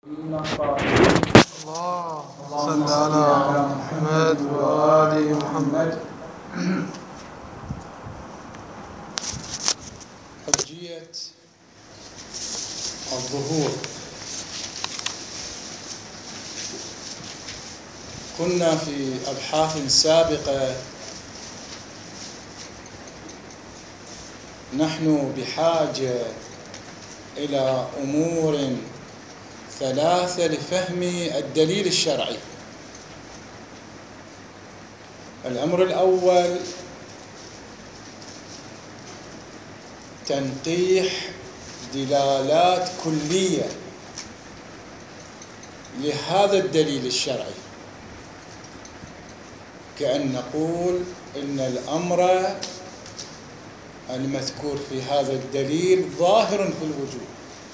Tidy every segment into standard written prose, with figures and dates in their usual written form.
اللهم صل على محمد وآل محمد. حجية الظهور. كنا في أبحاث سابقة نحن بحاجة إلى أمور ثلاثة لفهم الدليل الشرعي. الأمر الأول تنقيح دلالات كلية لهذا الدليل الشرعي، كأن نقول إن الأمر المذكور في هذا الدليل ظاهر في الوجوب،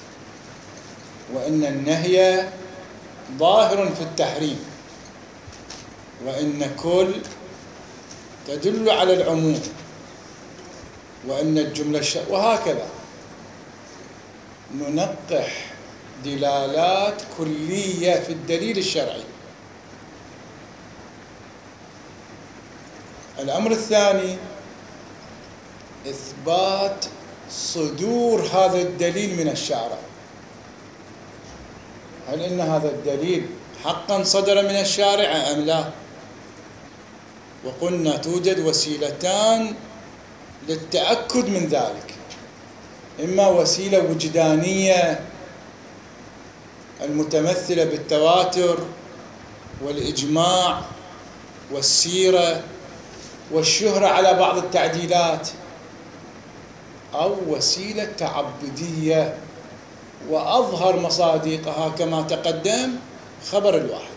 وإن النهي ظاهر في التحريم، وإن كل تدل على العموم، وإن الجملة وهكذا ننقح دلالات كلية في الدليل الشرعي. الأمر الثاني إثبات صدور هذا الدليل من الشارع. هل إن هذا الدليل حقا صدر من الشارع أم لا؟ وقلنا توجد وسيلتان للتأكد من ذلك، إما وسيلة وجدانية المتمثلة بالتواتر والإجماع والسيرة والشهرة على بعض التعديلات، أو وسيلة تعبدية وأظهر مصادقها كما تقدم خبر الواحد.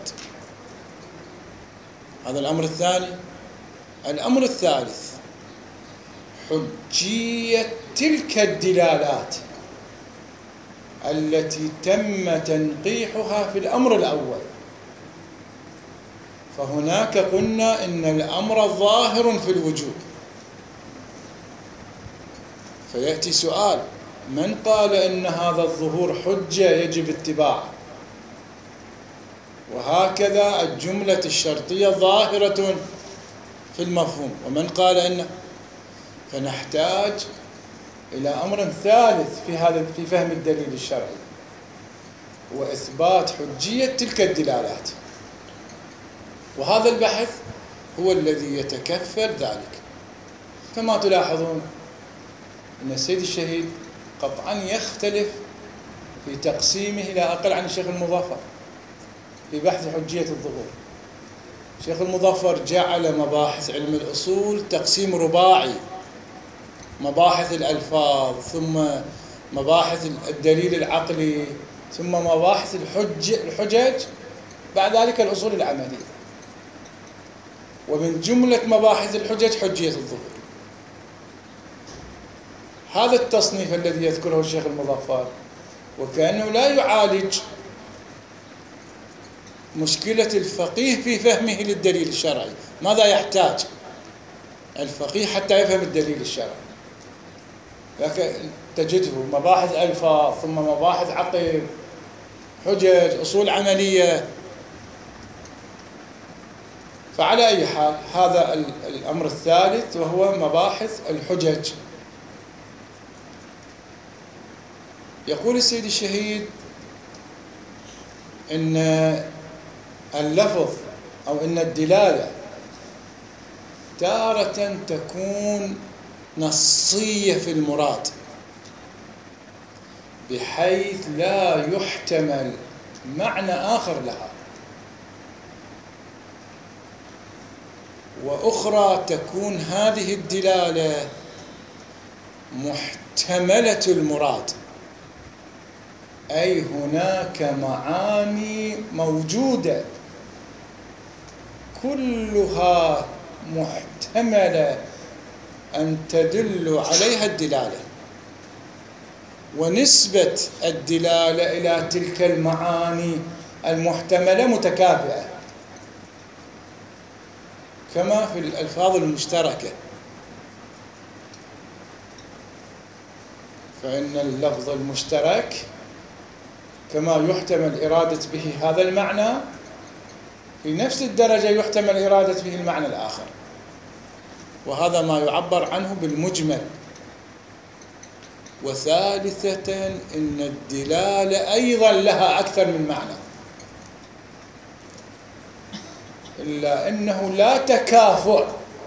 هذا الأمر الثاني. الأمر الثالث حجية تلك الدلالات التي تم تنقيحها في الأمر الأول. فهناك قلنا إن الأمر ظاهر في الوجوب، فيأتي سؤال: من قال إن هذا الظهور حجة يجب اتباعه؟ وهكذا الجملة الشرطية ظاهرة في المفهوم، ومن قال إن. فنحتاج إلى أمر ثالث في فهم الدليل الشرعي، وإثبات حجية تلك الدلالات، وهذا البحث هو الذي يتكفل ذلك. كما تلاحظون أن السيد الشهيد قطعا يختلف في تقسيمه لا أقل عن الشيخ المظفر في بحث حجية الظهور. الشيخ المظفر جعل مباحث علم الأصول تقسيم رباعي: مباحث الألفاظ، ثم مباحث الدليل العقلي، ثم مباحث الحجج، بعد ذلك الأصول العملية. ومن جملة مباحث الحجج حجية الظهور. هذا التصنيف الذي يذكره الشيخ المظفر وكأنه لا يعالج مشكلة الفقيه في فهمه للدليل الشرعي. ماذا يحتاج الفقيه حتى يفهم الدليل الشرعي؟ لكن تجده مباحث ألفاظ، ثم مباحث عقل، حجج، أصول عملية. فعلى أي حال هذا الأمر الثالث، وهو مباحث الحجج. يقول السيد الشهيد إن اللفظ أو إن الدلالة تارة تكون نصية في المراد، بحيث لا يحتمل معنى آخر لها، وأخرى تكون هذه الدلالة محتملة المراد، أي هناك معاني موجودة كلها محتملة أن تدل عليها الدلالة، ونسبة الدلالة إلى تلك المعاني المحتملة متكافئة، كما في الألفاظ المشتركة. فإن اللفظ المشترك كما يحتمل إرادة به هذا المعنى في نفس الدرجة يحتمل إرادة به المعنى الآخر، وهذا ما يعبر عنه بالمجمل. وثالثة إن الدلالة أيضا لها أكثر من معنى، إلا أنه لا تكافؤ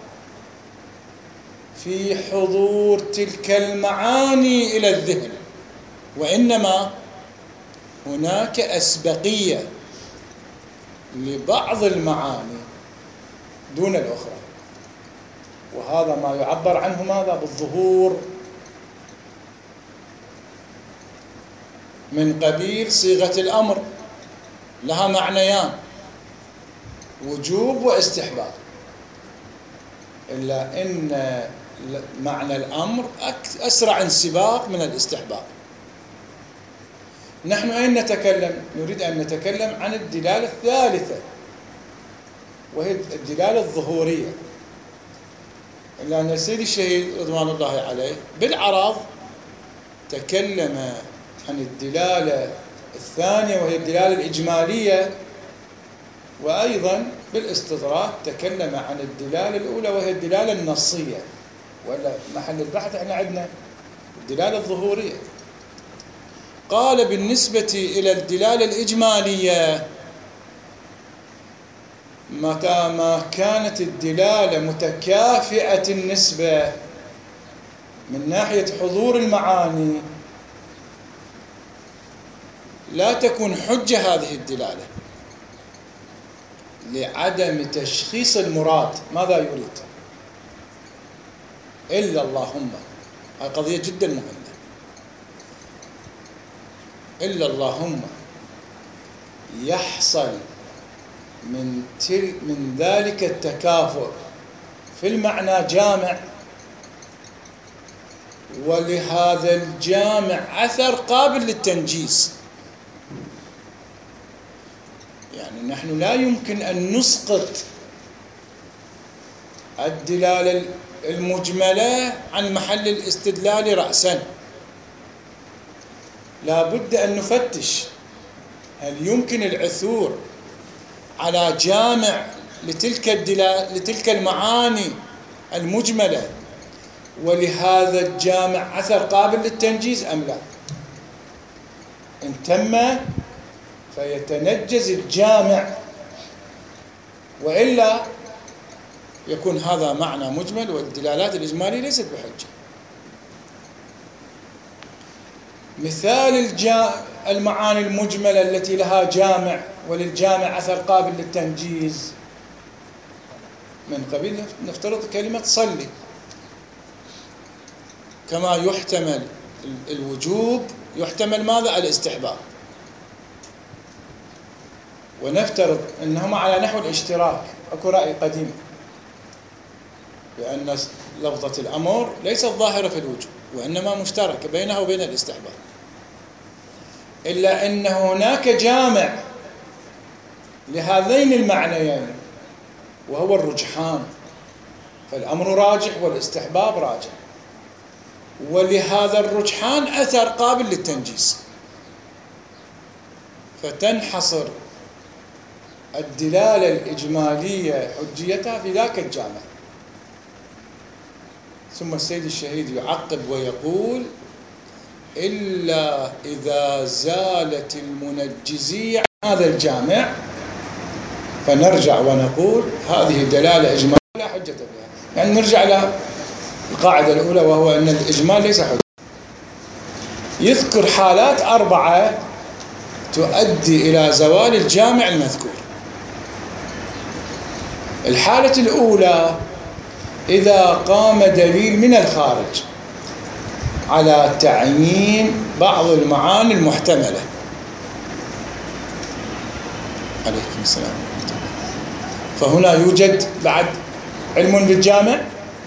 في حضور تلك المعاني إلى الذهن، وإنما هناك أسبقية لبعض المعاني دون الأخرى، وهذا ما يعبر عنه ماذا؟ بالظهور، من قبيل صيغة الأمر لها معنيان، وجوب واستحباب، إلا أن معنى الأمر أسرع انسباق من الاستحباب. نحن أين نتكلم؟ نريد أن نتكلم عن الدلالة الثالثة، وهي الدلالة الظهورية. لأن السيد الشهيد رضوان الله عليه بالعرض تكلم عن الدلالة الثانية وهي الدلالة الإجمالية، وأيضا بالاستطراد تكلم عن الدلالة الأولى وهي الدلالة النصية، ولا محل البحث احنا عندنا الدلالة الظهورية. قال بالنسبة إلى الدلالة الإجمالية متى ما كانت الدلالة متكافئة النسبة من ناحية حضور المعاني لا تكون حجة هذه الدلالة لعدم تشخيص المراد ماذا يريد، إلا اللهم، هذه قضية جدا مهمة، إلا اللهم يحصل من ذلك التكافؤ في المعنى جامع، ولهذا الجامع أثر قابل للتنجيز. يعني نحن لا يمكن أن نسقط الدلالة المجملة عن محل الاستدلال رأسا، لا بد أن نفتش هل يمكن العثور على جامع لتلك المعاني المجملة ولهذا الجامع أثر قابل للتنجيز أم لا. إن تم فيتنجز الجامع، وإلا يكون هذا معنى مجمل والدلالات الإجمالية ليست بحجة. مثال المعاني المجملة التي لها جامع وللجامع أثر قابل للتنجيز من قبيل نفترض كلمة صلي، كما يحتمل الوجوب يحتمل ماذا؟ الاستحباب، ونفترض أنهما على نحو الاشتراك. أكو رأي قديم بأن لفظة الأمر ليست ظاهرة في الوجوب وإنما مشتركة بينها وبين الاستحباب، إلا أن هناك جامع لهذين المعنيين وهو الرجحان، فالأمر راجح والاستحباب راجح، ولهذا الرجحان أثر قابل للتنجيز، فتنحصر الدلالة الإجمالية حجيتها في ذاك الجامع. ثم السيد الشهيد يعقب ويقول: إلا إذا زالت المنجزية عن هذا الجامع فنرجع ونقول هذه دلالة إجمالية لا حجة بها. يعني نرجع إلى القاعدة الأولى وهو أن الإجمال ليس حجة. يذكر حالات 4 تؤدي إلى زوال الجامع المذكور. الحالة الأولى إذا قام دليل من الخارج على تعيين بعض المعاني المحتملة. عليكم السلام. فهنا يوجد بعد علم بالجامع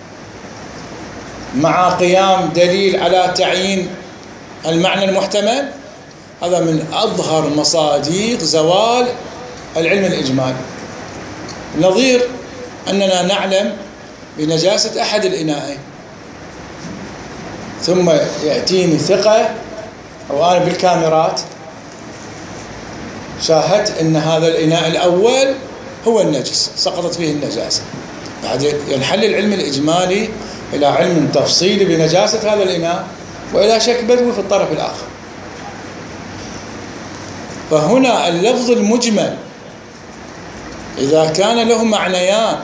مع قيام دليل على تعيين المعنى المحتمل. هذا من أظهر مصادق زوال العلم الإجمالي. نظير أننا نعلم بنجاسة أحد الإناءين، ثم يأتيني ثقة أو أنا بالكاميرات شاهدت أن هذا الإناء الأول هو النجس، سقطت فيه النجاسة، بعد ينحل العلم الإجمالي إلى علم تفصيلي بنجاسة هذا الإناء وإلى شك بدوي في الطرف الآخر. فهنا اللفظ المجمل إذا كان له معنيان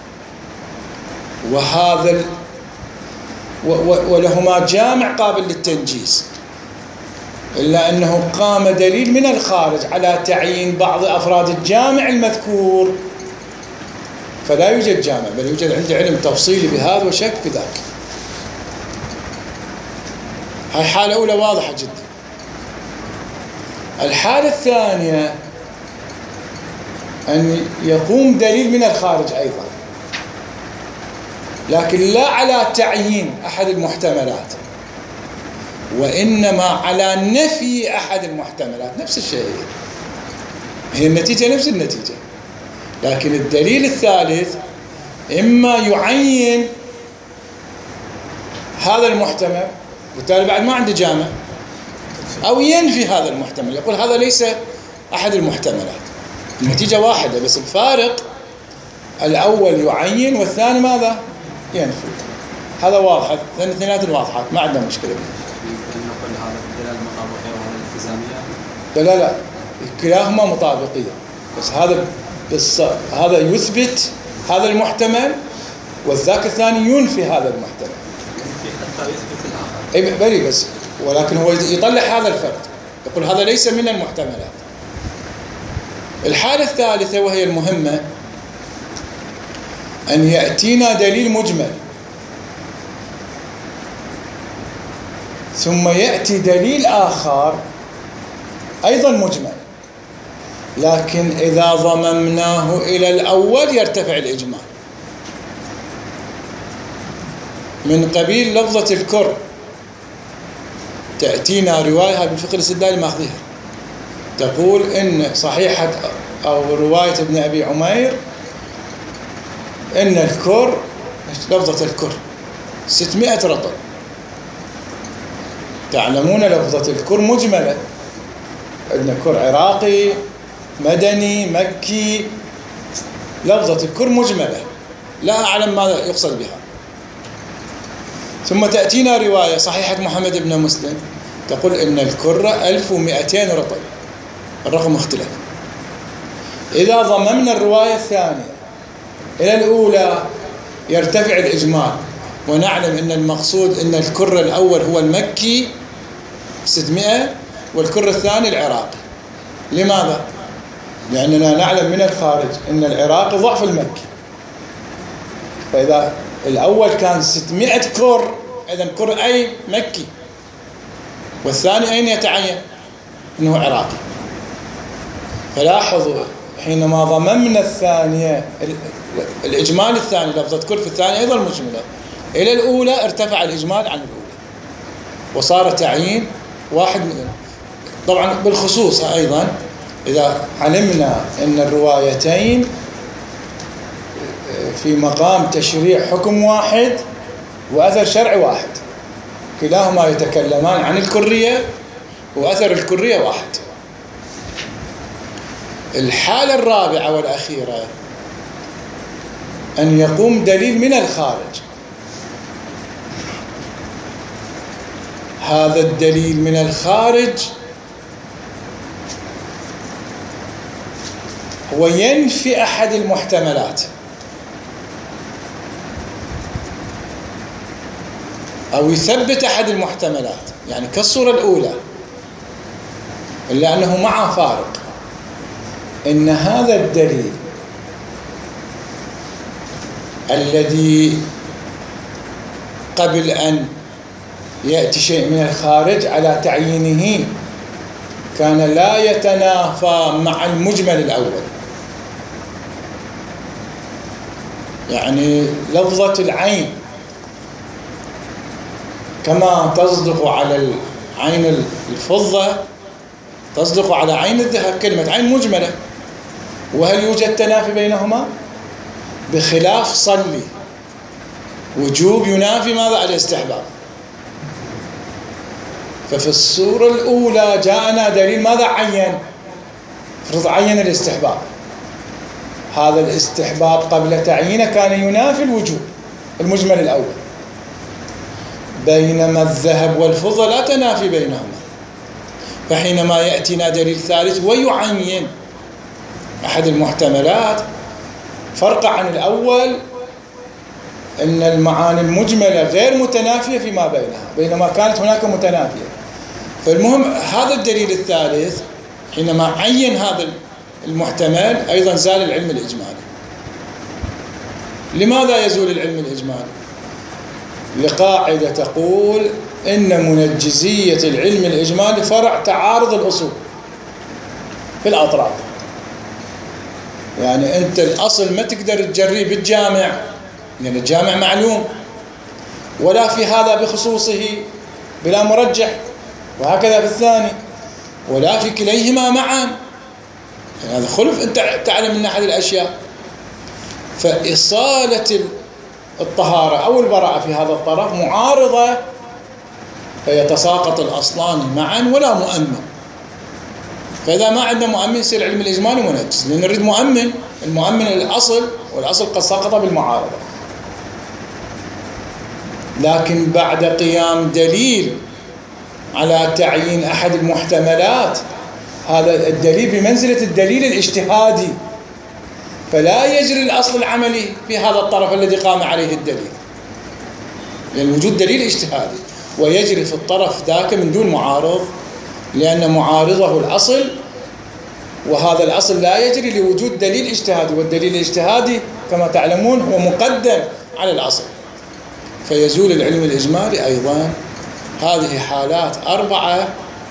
ولهما جامع قابل للتنجيز، إلا أنه قام دليل من الخارج على تعيين بعض أفراد الجامع المذكور، فلا يوجد جامع، بل يوجد عندي علم تفصيلي بهذا وشك بذاك. هاي حالة أولى واضحة جدا. الحالة الثانية أن يقوم دليل من الخارج أيضا، لكن لا على تعيين أحد المحتملات، وإنما على نفي أحد المحتملات. نفس الشيء، هي النتيجة نفس النتيجة، لكن الدليل الثالث إما يعين هذا المحتمل وبالتالي بعد ما عنده جامع، أو ينفي هذا المحتمل، يقول هذا ليس أحد المحتملات. النتيجة واحدة، بس الفارق الأول يعين والثاني ماذا؟ ينفي. هذا واضح، الاثنين واضحات، ما عندنا مشكلة بيه. نقول هذا الدلالة المطابقية وهذا الالتزامية؟ لا، كلاهما مطابقية، بس هذا يثبت هذا المحتمل والذاك الثاني ينفي هذا المحتمل. حتى يثبت الآخر. أي بلي، بس ولكن هو يطلع هذا الفرد، يقول هذا ليس من المحتملات. الحالة الثالثة وهي المهمة، أن يأتينا دليل مجمل ثم يأتي دليل آخر أيضا مجمل، لكن إذا ضممناه إلى الأول يرتفع الإجمال، من قبيل لفظة الكر. تأتينا رواية بالفقه الاستدلالي ماخذيها، تقول إن صحيحة أو رواية ابن أبي عمير إن الكر، لفظة الكر 600 رطل. تعلمون لفظة الكر مجملة، إن كر عراقي مدني مكي، لفظة الكر مجملة لا أعلم ماذا يقصد بها. ثم تأتينا رواية صحيحة محمد بن مسلم تقول إن الكرة 1200 رطل، الرقم مختلف. إذا ضممنا الرواية الثانية إلى الأولى يرتفع الإجمال، ونعلم أن المقصود أن الكرة الأول هو المكي 600 والكرة الثاني العراقي. لماذا؟ لأننا نعلم من الخارج أن العراقي ضعف المكي، فإذا الأول كان 600 كر، إذن كر أي مكي، والثاني أين يتعين؟ أنه عراقي. فلاحظوا حينما ضممنا الثانية الإجمال الثاني لفظة كر في الثانية أيضا مجملة إلى الأولى، ارتفع الإجمال عن الأولى وصار تعيين واحد منهم. طبعا بالخصوص أيضا إذا علمنا أن الروايتين في مقام تشريع حكم واحد وأثر شرعي واحد، كلاهما يتكلمان عن الكرية وأثر الكرية واحد. الحالة الرابعة والأخيرة أن يقوم دليل من الخارج. هذا الدليل من الخارج هو ينفي أحد المحتملات أو يثبت أحد المحتملات، يعني كالصورة الأولى، إلا أنه مع فارق، إن هذا الدليل الذي قبل أن يأتي شيء من الخارج على تعيينه كان لا يتنافى مع المجمل الأول. يعني لفظة العين كما تصدق على عين الفضة تصدق على عين الذهب، كلمة عين مجملة، وهل يوجد تنافي بينهما؟ بخلاف صلي، وجوب ينافي ماذا؟ الاستحباب. ففي الصورة الأولى جاءنا دليل ماذا عين؟ افرض عين الاستحباب، هذا الاستحباب قبل تعيينه كان ينافي الوجوب المجمل الأول، بينما الذهب والفضة لا تنافي بينهما. فحينما يأتينا دليل ثالث ويعين أحد المحتملات فرق عن الأول أن المعاني المجملة غير متنافية فيما بينها، بينما كانت هناك متنافية. فالمهم هذا الدليل الثالث حينما عين هذا المحتمل أيضا زال العلم الإجمالي. لماذا يزول العلم الإجمالي؟ لقاعدة تقول إن منجزية العلم الإجمالي فرع تعارض الأصول في الأطراف. يعني أنت الأصل ما تقدر تجريه بالجامع لأن الجامع معلوم، ولا في هذا بخصوصه بلا مرجح، وهكذا في الثاني، ولا في كليهما معا. يعني هذا خلف أنت تعلم من أحد الأشياء. فإصالة الطهارة أو البراءة في هذا الطرف معارضة، فيتساقط الأصلان معا ولا مؤمن. فإذا ما عندنا مؤمن يصير علم الإجمالي منجز، لأن نريد مؤمن، المؤمن الأصل، والأصل قد سقط بالمعارضة. لكن بعد قيام دليل على تعيين أحد المحتملات، هذا الدليل بمنزلة الدليل الاجتهادي، فلا يجري الأصل العملي في هذا الطرف الذي قام عليه الدليل، لأن وجود دليل اجتهادي، ويجري في الطرف ذاك من دون معارض، لأن معارضه الأصل، وهذا الأصل لا يجري لوجود دليل اجتهادي، والدليل الاجتهادي كما تعلمون هو مقدم على الأصل، فيزول العلم الإجمالي أيضا. هذه حالات 4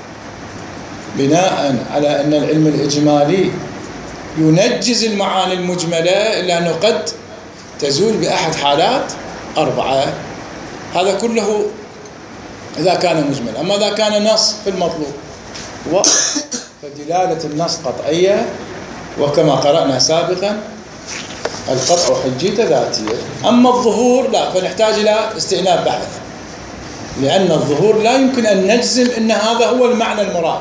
بناء على أن العلم الإجمالي ينجز المعاني المجملة، إلا أنه قد تزول بأحد حالات 4. هذا كله إذا كان مجمل. أما إذا كان نص في المطلوب فدلالة النص قطعية، وكما قرأنا سابقا القطع حجية ذاتية. أما الظهور لا، فنحتاج إلى استئناف بحث، لأن الظهور لا يمكن أن نجزم أن هذا هو المعنى المراد،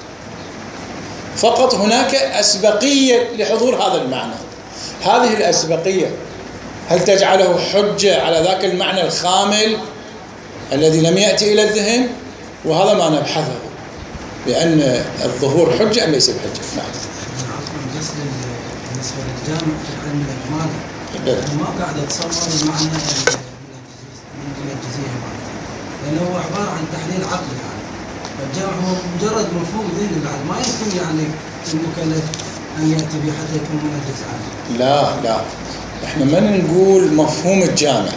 فقط هناك أسبقية لحضور هذا المعنى. هذه الأسبقية هل تجعله حجة على ذاك المعنى الخامل الذي لم يأتي إلى الذهن؟ وهذا ما نبحثه، لأن الظهور حجة أم ليس بحجة. نعم. بالنسبة للجامع في العلم الإجمالي ما قاعد أتصور المعنى من الجزئية، لأنه هو عبارة عن تحليل عقلي. يعني الجامع هو مجرد مفهوم ذهني بعد، ما يمكن يعني المكلف أن يأتي به حتى يكون منجز عنه. لا إحنا ما نقول مفهوم الجامع،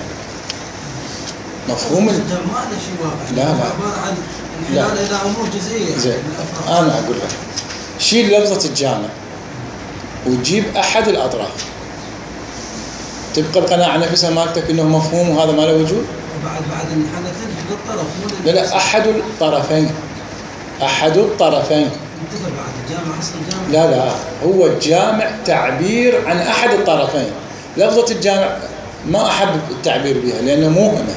مفهوم الجامع ما له شيء واضح. لا عبارة عن انحلال إلى أمور جزئية. زين، أنا أقول لك شيل لفظة الجامع وتجيب أحد الأطراف، تبقى القناعة نفسها مالتك إنه مفهوم وهذا ما له وجود. بعد الحالتين في الطرف. لا أحد الطرفين. انتظر بعد الجامع أصلا الجامع. لا هو الجامع تعبير عن أحد الطرفين. لفظة الجامع ما أحب التعبير بها لأنه موهمة.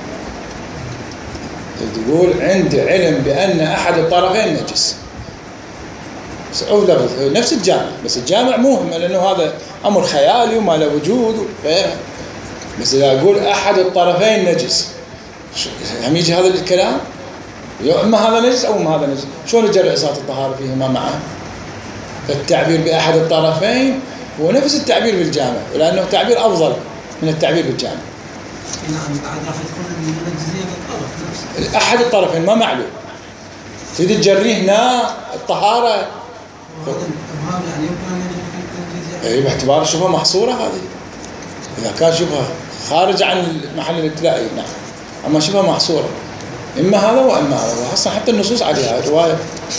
تقول عندي علم بأن أحد الطرفين نجس، أو لفظ نفس الجامع، بس الجامع موهمة لأنه هذا أمر خيالي وما له وجود. بس إذا أقول أحد الطرفين نجس، هم يجي هذا الكلام؟ إما هذا نجس أو إما هذا نجس، شلون يجري عصاة الطهارة فيهما معا؟ فالتعبير بأحد الطرفين هو نفس التعبير بالجامع، ولأنه تعبير أفضل من التعبير بالجامع. نعم، بعد راح تكون المنجزية بالطرف نفسه. أحد الطرفين ما معلوم، تريد تجريه هنا الطهارة. وهذا الإبهام يعني يمكن أن يجري في التنجيز. باعتبار الشبهة محصورة هذه. إذا كان شبهة خارج عن محل الابتلاء نعم، أما شبهة محصورة إما هذا وإما هذا. وحصل حتى النصوص عليها، رواية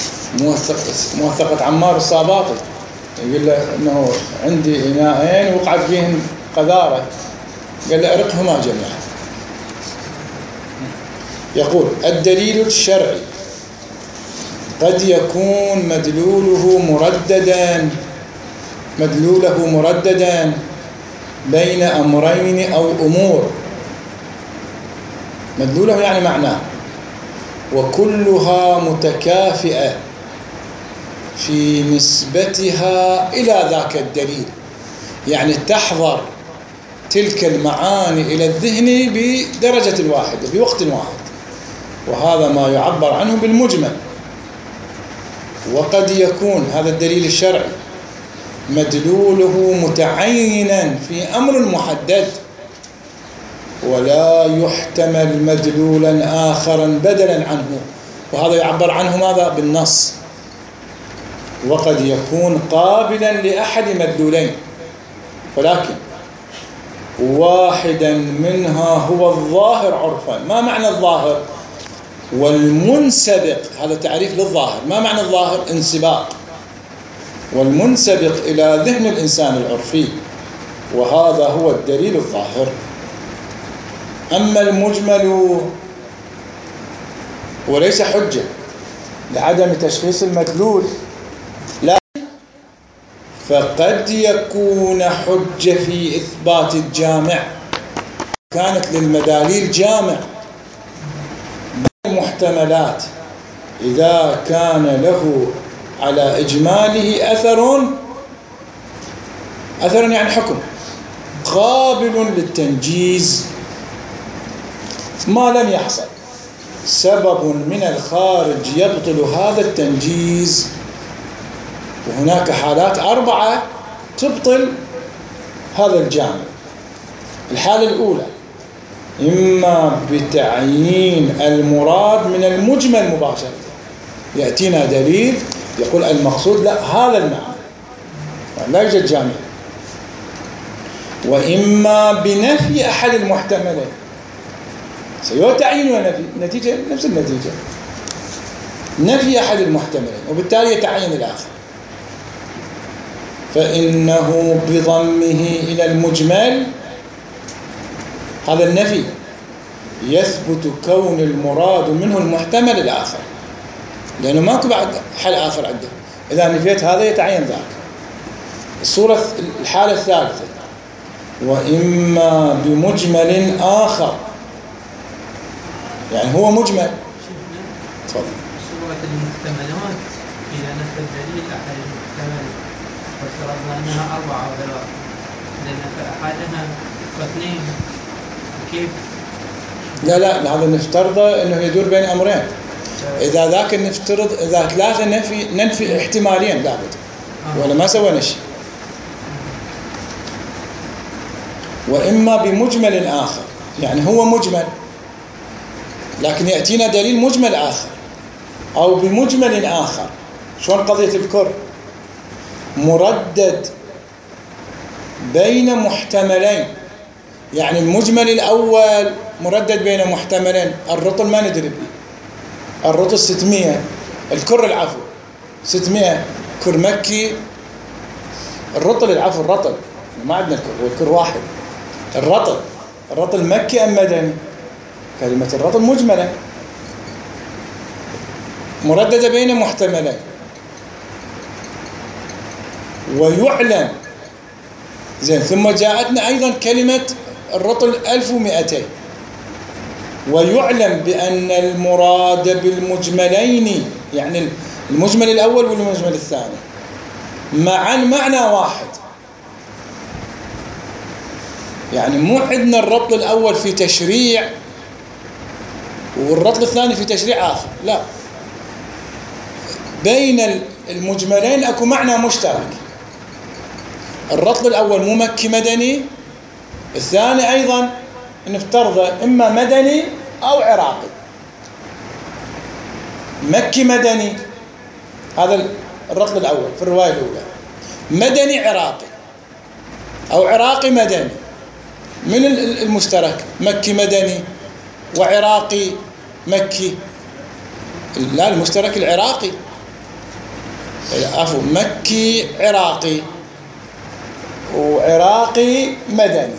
موثقة عمار الصاباطي يقول له إنه عندي إناءين وقعت فيهم قذارة، قال له أرقهما جميعا. يقول الدليل الشرعي قد يكون مدلوله مرددا بين أمرين أو أمور. مدلوله يعني معناه، وكلها متكافئة في نسبتها إلى ذاك الدليل، يعني تحضر تلك المعاني إلى الذهن بدرجة واحدة بوقت واحد، وهذا ما يعبر عنه بالمجمل. وقد يكون هذا الدليل الشرعي مدلوله متعينا في أمر محدد، ولا يحتمل مدلولا آخرا بدلا عنه، وهذا يعبر عنه ماذا؟ بالنص. وقد يكون قابلا لأحد مدلولين، ولكن واحدا منها هو الظاهر عرفا. ما معنى الظاهر؟ والمنسبق، هذا تعريف للظاهر. ما معنى الظاهر؟ انسباق، والمنسبق إلى ذهن الإنسان العرفي، وهذا هو الدليل الظاهر. أما المجمل وليس حجة لعدم تشخيص المدلول، لا، فقد يكون حجة في إثبات الجامع. كانت للمداليل جامع المحتملات إذا كان له على إجماله أثر يعني حكم قابل للتنجيز ما لم يحصل سبب من الخارج يبطل هذا التنجيز. وهناك حالات 4 تبطل هذا الجامع. الحالة الأولى إما بتعيين المراد من المجمل مباشرة، يأتينا دليل يقول المقصود لا هذا المعنى لا يوجد جامع. وإما بنفي أحد المحتملين، سواء تعيين ونفي، نتيجة نفس النتيجة، نفي أحد المحتملين وبالتالي يتعين الآخر، فإنه بضمه إلى المجمل هذا النفي يثبت كون المراد منه المحتمل الآخر، لأنه ماكو بعد حل آخر عنده. إذا نفيت هذا يتعين ذاك. الحالة الثالثة وإما بمجمل آخر، يعني هو مجمل. تفضل. صورة المحتملات إذا نفى الدليل أحد المحتمل وافترضنا أنها 4 أو 3، لأن أحدها واثنين، كيف؟ لا هذا نفترضه أنه يدور بين أمرين. إذا ذاك نفترض إذا 3 ننفي احتمالين لابد، ولا ما سوينا شيء. وإما بمجمل آخر، يعني هو مجمل لكن يأتينا دليل مجمل آخر، أو بمجمل آخر. شلون قضية الكر؟ مردد بين محتملين، يعني المجمل الأول مردد بين محتملين. الرطل ما ندري به، الرطل 600، الكر العفو 600 كر مكي. الرطل ما عندنا الكر، هو الكر واحد. الرطل مكي أم مدني؟ كلمة الرطل مجملة مرددة بين محتملين. ويعلم زين، ثم جاءتنا أيضا كلمة الرطل 1200. ويعلم بأن المراد بالمجملين، يعني المجمل الأول والمجمل الثاني، معا معنى واحد. يعني مو عندنا الرطل الأول في تشريع والرطل الثاني في تشريع آخر، لا، بين المجملين أكو معنى مشترك. الرطل الأول مو مكي مدني، الثاني أيضا نفترضه إما مدني أو عراقي. مكي مدني هذا الرطل الأول في الرواية الأولى، مدني عراقي أو عراقي مدني. من المشترك مكي مدني وعراقي مكي؟ لا، المشترك العراقي، عفوا مكي عراقي وعراقي مدني.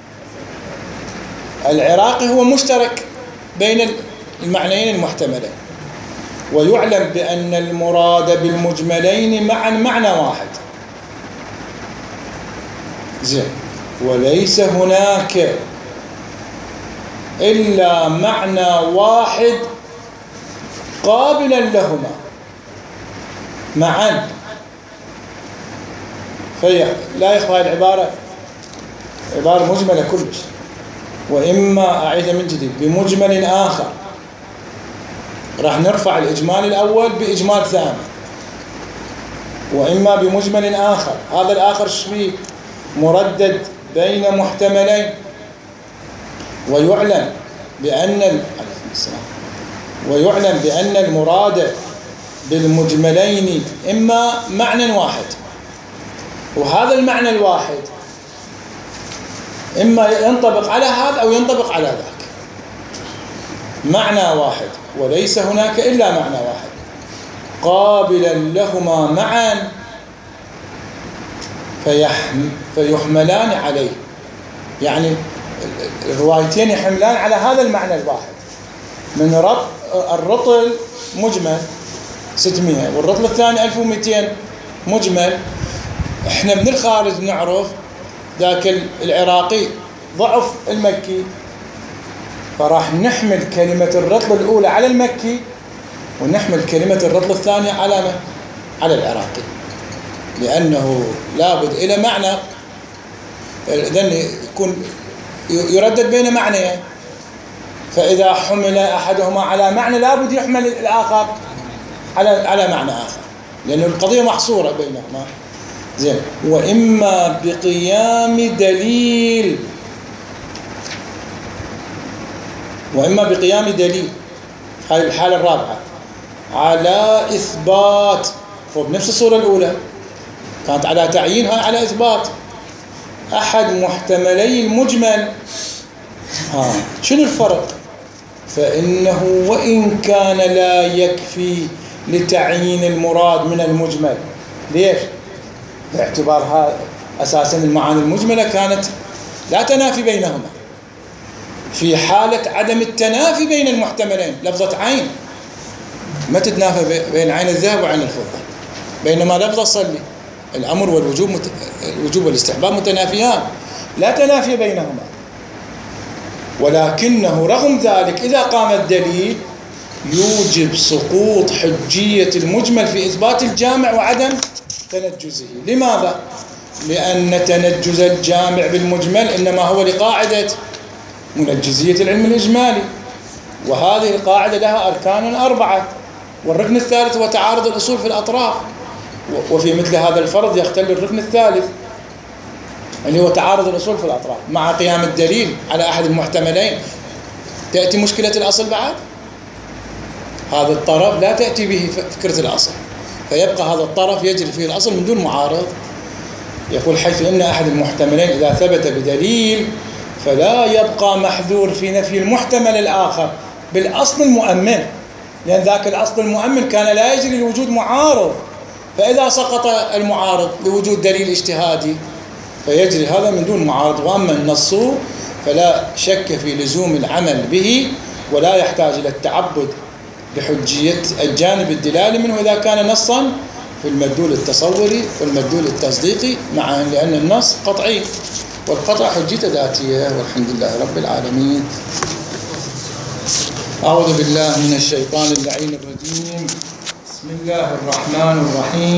العراقي هو مشترك بين المعنيين المحتملين. ويعلم بأن المراد بالمجملين معا معنى واحد. زين، وليس هناك إلا معنى واحد قابلا لهما، معا، لا يخفى هذه العبارة عبارة مجملة كلش. وإما أعيدها من جديد بمجمل آخر، راح نرفع الإجمال الأول بإجمال ثاني. وإما بمجمل آخر، هذا الآخر شبيه مردد بين محتملين، ويعلم بأن المراد بالمجملين إما معنى واحد، وهذا المعنى الواحد إما ينطبق على هذا أو ينطبق على ذاك، معنى واحد وليس هناك إلا معنى واحد قابلا لهما معا فيحملان عليه. يعني الروايتين يحملان على هذا المعنى الواحد. من الرطل مجمل 600 والرطل الثاني 1200 مجمل. احنا من الخارج نعرف ذاك العراقي ضعف المكي، فراح نحمل كلمة الرطل الأولى على المكي ونحمل كلمة الرطل الثانية على العراقي، لأنه لابد إلى معنى، إذن يكون يردد بين معنيين، فإذا حمل أحدهما على معنى لابد يحمل الآخر على معنى آخر، لأن القضية محصورة بينهما. زين. وإما بقيام دليل، هذه الحالة الرابعة، على إثبات، بنفس الصورة الأولى كانت على تعيين، هاي على إثبات أحد محتملي المجمل. شنو الفرق؟ فإنه وإن كان لا يكفي لتعيين المراد من المجمل. ليش؟ باعتبار أساسا المعاني المجملة كانت لا تنافي بينهما. في حالة عدم التنافي بين المحتملين، لفظة عين ما تتنافى بين عين الذهب وعين الفضة، بينما لفظة صلي الأمر والوجوب والاستحباب متنافيان، لا تنافي بينهما. ولكنه رغم ذلك إذا قام الدليل يوجب سقوط حجية المجمل في إثبات الجامع وعدم تنجزه. لماذا؟ لأن تنجز الجامع بالمجمل إنما هو لقاعدة منجزية العلم الإجمالي، وهذه القاعدة لها أركان 4، والركن الثالث هو تعارض الأصول في الأطراف، وفي مثل هذا الفرض يختل الركن الثالث اللي هو تعارض الأصول في الأطراف. مع قيام الدليل على أحد المحتملين تأتي مشكلة الأصل بعد، هذا الطرف لا تأتي به فكرة الأصل، فيبقى هذا الطرف يجري فيه الأصل من دون معارض. يقول حيث إن أحد المحتملين إذا ثبت بدليل فلا يبقى محذور في نفي المحتمل الآخر بالأصل المؤمن، لأن ذاك الأصل المؤمن كان لا يجري لوجود معارض، فإذا سقط المعارض لوجود دليل اجتهادي فيجري هذا من دون معارض. وأما النص فلا شك في لزوم العمل به، ولا يحتاج إلى التعبد بحجية الجانب الدلالي منه إذا كان نصا في المدلول التصوري والمدلول التصديقي معا، لأن النص قطعي والقطع حجيته ذاتية. والحمد لله رب العالمين. أعوذ بالله من الشيطان اللعين الرجيم. بسم الله الرحمن الرحيم.